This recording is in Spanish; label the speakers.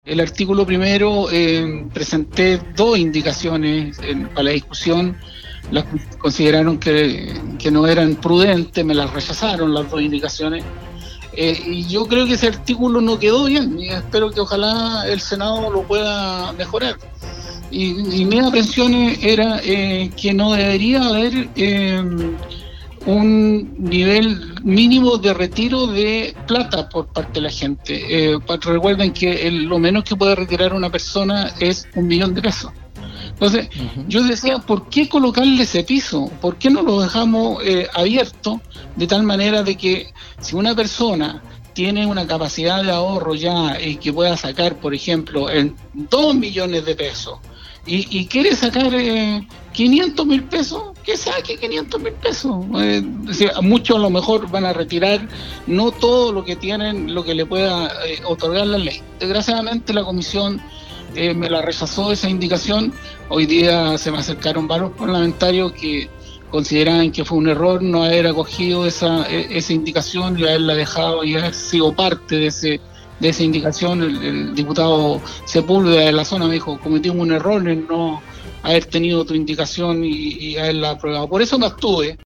Speaker 1: El artículo primero, presenté dos indicaciones para la discusión, las consideraron que no eran prudentes, me las rechazaron las dos indicaciones, y yo creo que ese artículo no quedó bien, y espero que ojalá el Senado lo pueda mejorar. Y mi aprensión era que no debería haber un nivel mínimo de retiro de plata por parte de la gente. Recuerden que lo menos que puede retirar una persona es 1.000.000 de pesos. Entonces, yo decía, ¿por qué colocarle ese piso? ¿Por qué no lo dejamos abierto de tal manera de que si una persona tiene una capacidad de ahorro ya que pueda sacar, por ejemplo, en 2 millones de pesos y quiere sacar 500.000 pesos, que saque 500.000 pesos? Muchos a lo mejor van a retirar no todo lo que tienen, lo que le pueda otorgar la ley. Desgraciadamente la comisión me la rechazó esa indicación. Hoy día se me acercaron varios parlamentarios que consideraban que fue un error no haber acogido esa indicación y haberla dejado y haber sido parte de esa indicación. El diputado Sepúlveda de la zona me dijo, cometimos un error en no haber tenido tu indicación y haberla aprobado. Por eso me abstuve.